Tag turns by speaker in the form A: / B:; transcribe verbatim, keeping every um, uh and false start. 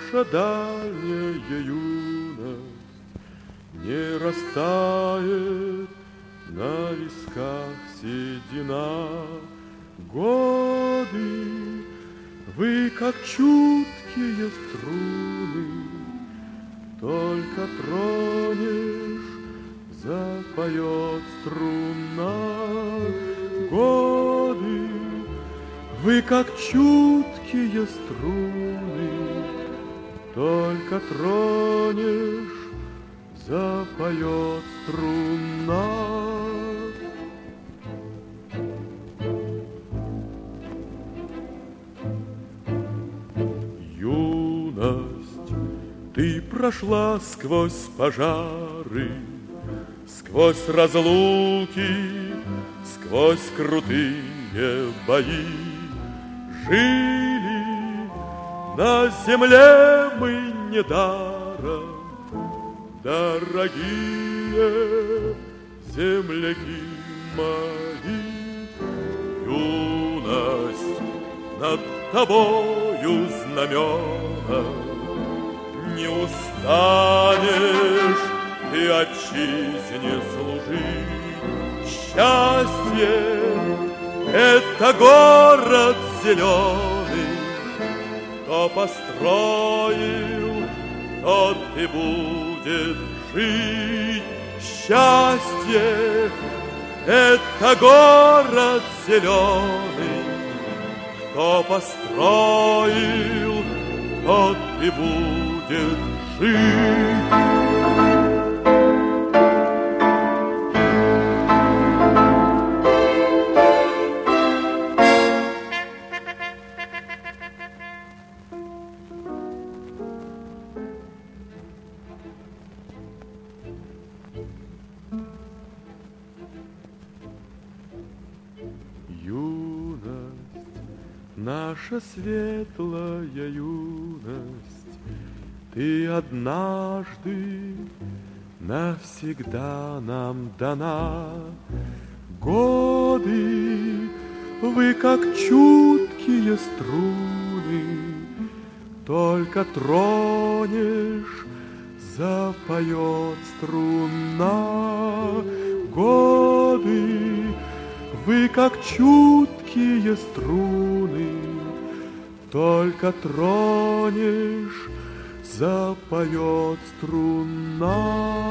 A: наша дальняя юность не растает, на висках седина. Годы, вы как чуткие струны, только тронешь, запоет струна. Годы, вы как чуткие струны, только тронешь, запоет струна. Юность, ты прошла сквозь пожары, сквозь разлуки, сквозь крутые бои. Жили на земле мы недаром, дорогие земляки мои. Юность, над тобою знамена, не устанешь ты отчизне служить. Счастье — это город зеленый, кто построил, тот и будет жить. Счастье — это город зеленый, кто построил, тот и будет жить. Наша светлая юность, ты однажды навсегда нам дана. Годы, вы как чуткие струны, только тронешь, запоет струна. Годы, вы как чуткие струны, только тронешь, запоет струна.